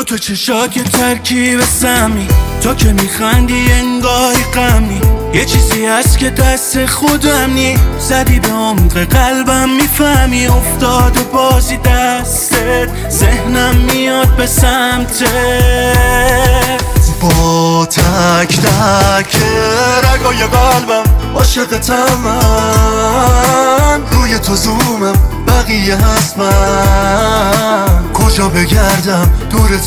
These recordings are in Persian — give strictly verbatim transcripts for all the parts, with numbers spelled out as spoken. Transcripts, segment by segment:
دو تا چشات یه ترکیب سمی، تو که میخندی انگاری غمی. یه چیزی هست که دست خودم نی، زدی به عمق قلبم میفهمی. افتاد و بازی دستت، ذهنم میاد به سمتت. با تک تک رگای قلبم عاشقتم من، روی تو زومم بقیه هست من. کجا بگردم دورت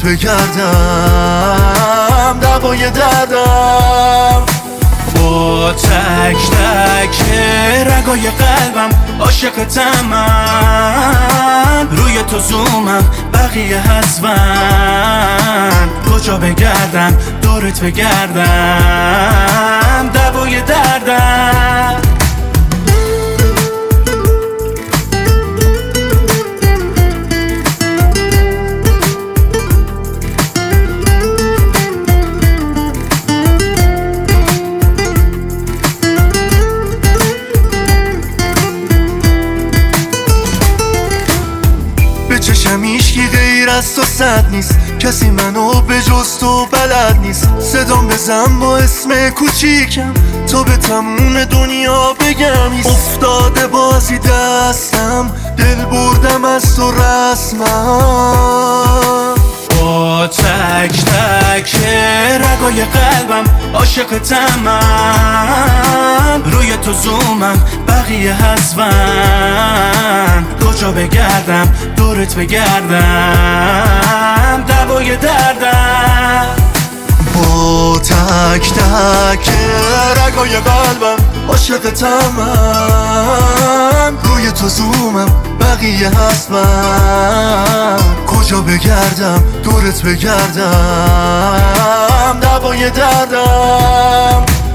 بگردم، دوای دردم. با تک تک رگای قلبم عاشقتم من، روی تو زومم بقیه هست من. کجا بگردم دورت بگردم، دوای دردم. چشم هیچکی غیر از تو صد نیست، کسی منو به جز تو بلد نیست. صدام بزن با اسم کوچیکم، تا به تموم دنیا بگم ایست. افتاده بازی دستم، دل بردم از تو رسمم. با تک تک رگای قلبم عاشقتم من، روی تو زومم بقیه هست من. کجا بگردم دورت بگردم، دوای دردم. با تک تک رگای قلبم عاشقتم من، روی تو زومم بقیه هست من. کجا بگردم دورت بگردم، دوای دردم.